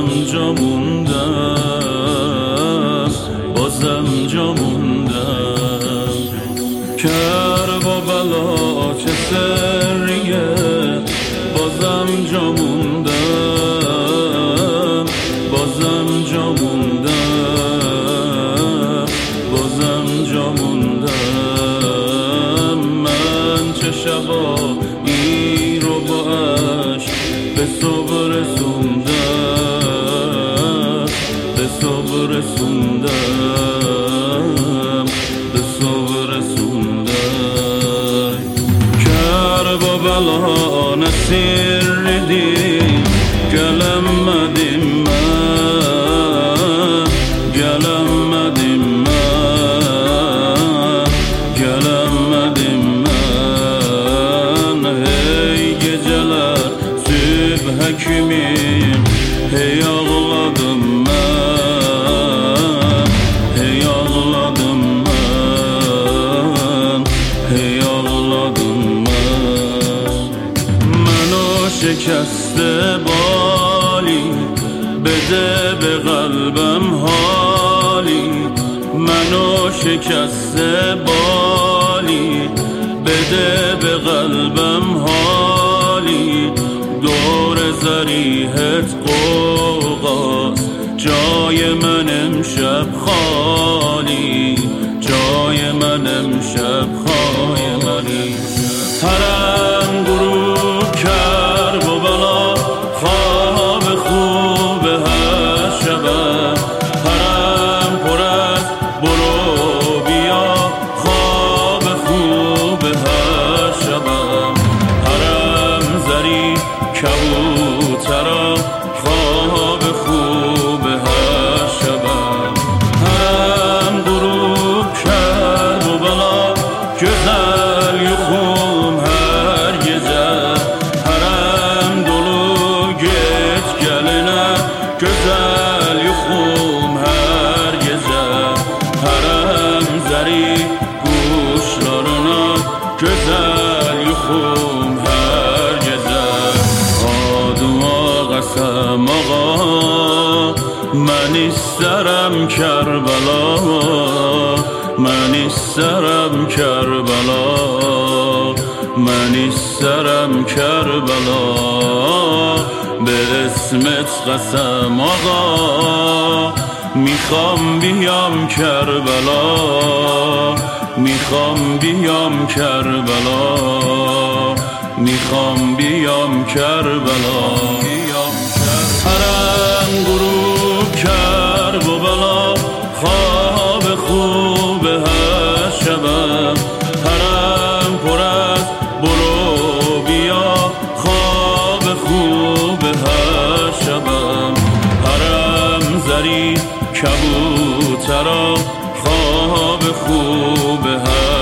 بازم جا موندم، بازم جا موندم. کربلا چه سریه، بازم جا موندم، بازم جا موندم، بازم جا موندم. من چه شبایی رو با عشق به صبح رسوندم، به صبح رسوندم، به صبح رسوندم. کربلا نسیردیم گلمدیم من، گلمدیم من، گلمدیم من. هی geceler sübh hekimim, hey ağladım ben, hey ağladım ben, hey ağladım ben. Ben o şekeste bali, bede be kalbim hali. Ben o şekeste bali, bede be kalbim hali. دور زریحت قوقاست، جای من امشب خالی، جای من امشب خالی. حرم غروب کرد و بلا خواب خوب هر شبم. حرم پر از برو بیا خواب خوب هر شبم. حرم زری کبوترا خواب خوب هر شبم. حرم غروب کرد و بلا güzel yuxum hər gecə. Hərəm dolu get gəlinə gözəl yuxum hər gecə. Hərəm zəri quşlarına gözəl yuxum hər gecə. Aduma qəsəm ağa, mən istərəm Kərbəla, mən istərəm Kərbəla, mən istərəm Kərbəla. به اسمت قسم آقا میخوام بیام کربلا، میخوام بیام کربلا، میخوام بیام کربلا. حرم غروب کرد و بلا خواب خوب هر شبم. حرم پر از برو بیا خواب خوب هر شبم. حرم زری کبوترا خواب خوب هر